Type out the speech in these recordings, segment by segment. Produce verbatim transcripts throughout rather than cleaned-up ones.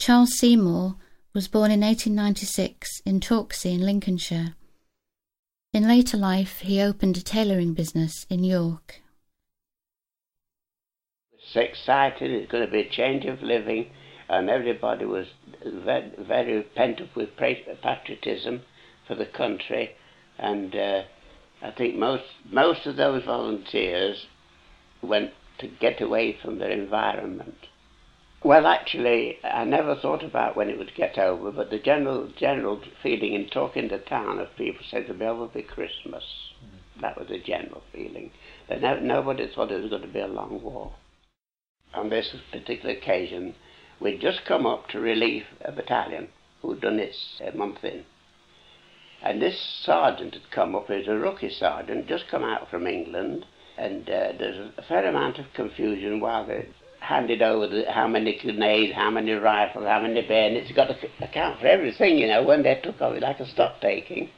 Charles Seymour was born in eighteen ninety-six in Torksey in Lincolnshire. In later life, he opened a tailoring business in York. So excited, it's going to be a change of living, and everybody was very, very pent up with patriotism for the country, and uh, I think most most of those volunteers went to get away from their environment. Well, actually, I never thought about when it would get over, but the general general feeling in talking to town of people said it'll be over by Christmas. Mm. That was the general feeling. That no, nobody thought it was going to be a long war. On this particular occasion, we'd just come up to relieve a battalion who'd done its a month in. And this sergeant had come up, he was a rookie sergeant, just come out from England, and uh, there's a fair amount of confusion while they handed over the, how many grenades, how many rifles, how many bayonets. You've got to account for everything, you know, when they took over, like a stock taking.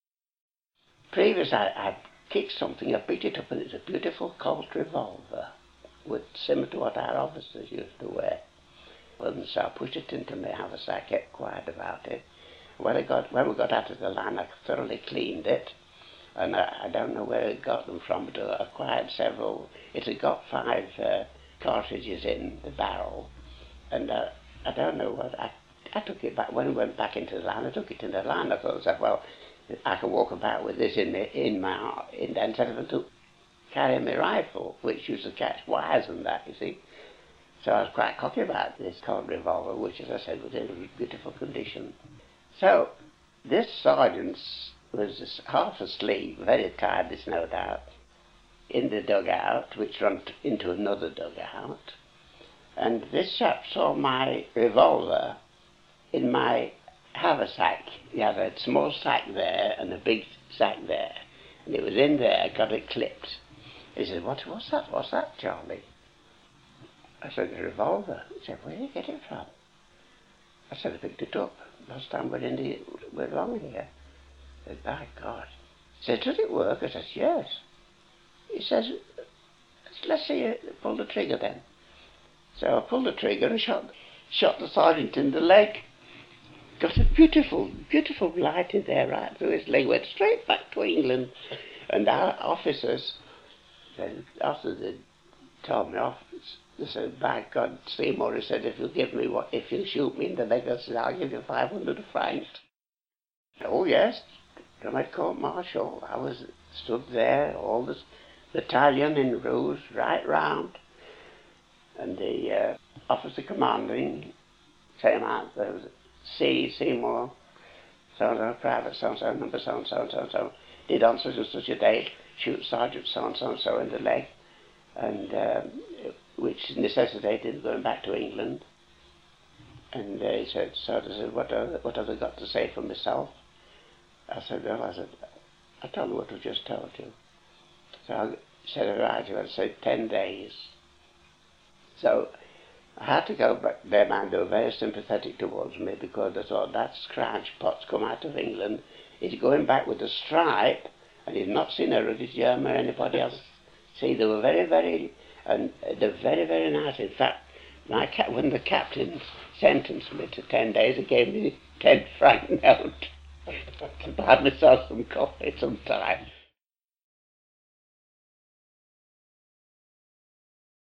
Previous, I, I kicked something, I picked it up, and it's a beautiful Colt revolver, with, similar to what our officers used to wear. And so I pushed it into my haversack, kept quiet about it. When, I got, when we got out of the line, I thoroughly cleaned it, and I, I don't know where it got them from, but I acquired several. It had got five uh, cartridges in the barrel, and uh, I don't know what, I, I took it back, when we went back into the line, I took it in the line, I thought, well, I can walk about with this in, the, in my, in the, instead of to carry my rifle, which used to catch wires and that, you see. So I was quite cocky about this Colt revolver, which, as I said, was in beautiful condition. So this sergeant was half asleep, very tired, there's no doubt, in the dugout, which ran into another dugout, and this chap saw my revolver in my haversack. He had a small sack there and a big sack there, and it was in there. I got it clipped. He said, what, what's that, what's that, Charlie? I said, a revolver. He said, where did you get it from? I said, I picked it up last time we're, in the, we're along here. He said, by God. He said, does it work? I said, yes. He says, let's see you pull the trigger then. So I pulled the trigger and shot, shot the sergeant in the leg. Got a beautiful, beautiful light in there right through his leg. Went straight back to England. And our officers, after they told me off, they said, by God, Seymour, he said, if you give me what, if you shoot me in the leg, I said, I'll give you five hundred francs. Oh yes, Drumhead Court Martial. I was stood there, all this battalion in rows right round, and the uh, officer commanding came out. There was C. Seymour, so-and-so, private so-and-so, number so-and-so, and so-and-so, did on such and such a date, shoot Sergeant so-and-so and so in the leg, and um, which necessitated going back to England. And uh, he said, so I said, what, are, what have I got to say for myself? I said, well, I said, I told you what I just told you. So I said, all right, I said, ten days. So I had to go back there, man. They were very sympathetic towards me because they thought that scratch pot's come out of England. He's going back with a stripe, and he's not seen a ruddy German or anybody else. See, they were very, very, and they're very, very nice. In fact, my ca- when the captain sentenced me to ten days, he gave me ten franc note to buy myself some coffee sometime.